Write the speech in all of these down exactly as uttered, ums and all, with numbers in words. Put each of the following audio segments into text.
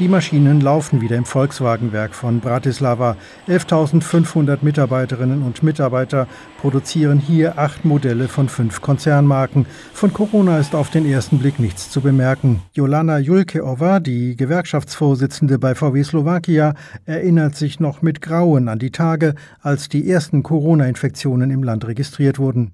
Die Maschinen laufen wieder im Volkswagenwerk von Bratislava. elftausendfünfhundert Mitarbeiterinnen und Mitarbeiter produzieren hier acht Modelle von fünf Konzernmarken. Von Corona ist auf den ersten Blick nichts zu bemerken. Jolana Julkeova, die Gewerkschaftsvorsitzende bei V W Slowakia, erinnert sich noch mit Grauen an die Tage, als die ersten Corona-Infektionen im Land registriert wurden.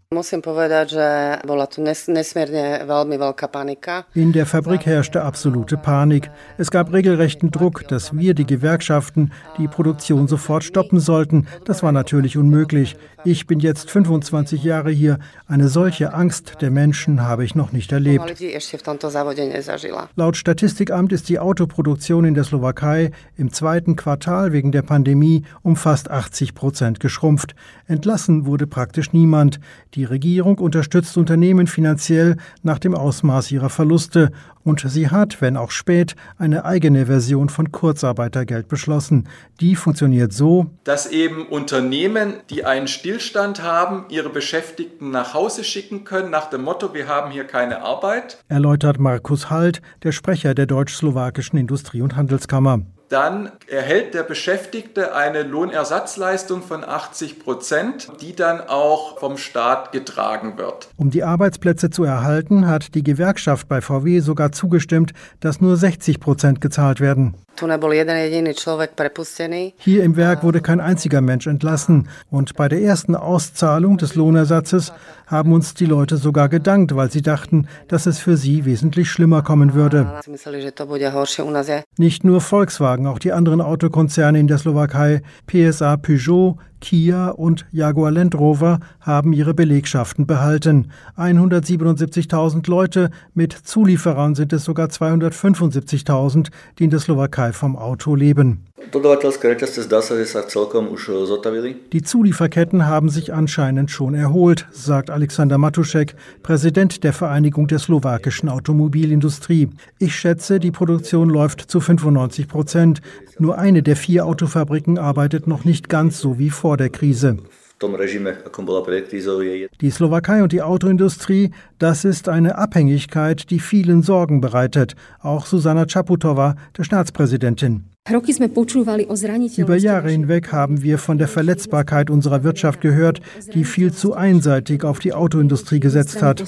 In der Fabrik herrschte absolute Panik. Es gab regelrechten Druck, dass wir, die Gewerkschaften, die Produktion sofort stoppen sollten. Das war natürlich unmöglich. Ich bin jetzt fünfundzwanzig Jahre hier. Eine solche Angst der Menschen habe ich noch nicht erlebt. Laut Statistikamt ist die Autoproduktion in der Slowakei im zweiten Quartal wegen der Pandemie um fast achtzig Prozent geschrumpft. Entlassen wurde praktisch niemand. Die Regierung unterstützt Unternehmen finanziell nach dem Ausmaß ihrer Verluste. Und sie hat, wenn auch spät, eine eigene Version von Kurzarbeitergeld beschlossen. Die funktioniert so, dass eben Unternehmen, die einen Stillstand haben, ihre Beschäftigten nach Hause schicken können, nach dem Motto, wir haben hier keine Arbeit. Erläutert Markus Halt, der Sprecher der Deutsch-Slowakischen Industrie- und Handelskammer. Dann erhält der Beschäftigte eine Lohnersatzleistung von achtzig Prozent, die dann auch vom Staat getragen wird. Um die Arbeitsplätze zu erhalten, hat die Gewerkschaft bei V W sogar zugestimmt, dass nur sechzig Prozent gezahlt werden. Hier im Werk wurde kein einziger Mensch entlassen. Und bei der ersten Auszahlung des Lohnersatzes haben uns die Leute sogar gedankt, weil sie dachten, dass es für sie wesentlich schlimmer kommen würde. Nicht nur Volkswagen, auch die anderen Autokonzerne in der Slowakei, P S A Peugeot, Kia und Jaguar Land Rover haben ihre Belegschaften behalten. hundertsiebenundsiebzigtausend Leute, mit Zulieferern sind es sogar zweihundertfünfundsiebzigtausend, die in der Slowakei vom Auto leben. Die Zulieferketten haben sich anscheinend schon erholt, sagt Alexander Matušek, Präsident der Vereinigung der slowakischen Automobilindustrie. Ich schätze, die Produktion läuft zu fünfundneunzig Prozent. Nur eine der vier Autofabriken arbeitet noch nicht ganz so wie vor der Krise. Die Slowakei und die Autoindustrie, das ist eine Abhängigkeit, die vielen Sorgen bereitet. Auch Zuzana Čaputová, der Staatspräsidentin. Über Jahre hinweg haben wir von der Verletzbarkeit unserer Wirtschaft gehört, die viel zu einseitig auf die Autoindustrie gesetzt hat.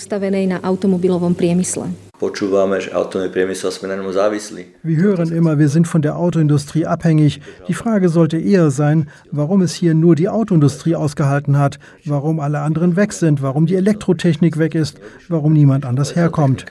Wir hören immer, wir sind von der Autoindustrie abhängig. Die Frage sollte eher sein, warum es hier nur die Autoindustrie ausgehalten hat, warum alle anderen weg sind, warum die Elektrotechnik weg ist, warum niemand anders herkommt.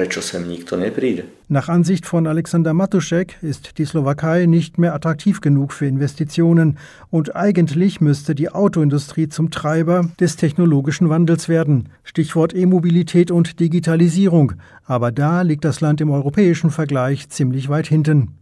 Nach Ansicht von Alexander Matušek ist die Slowakei nicht mehr attraktiv genug für Investitionen und eigentlich müsste die Autoindustrie zum Treiber des technologischen Wandels werden. Stichwort E-Mobilität und Digitalisierung. Aber da liegt das Land im europäischen Vergleich ziemlich weit hinten.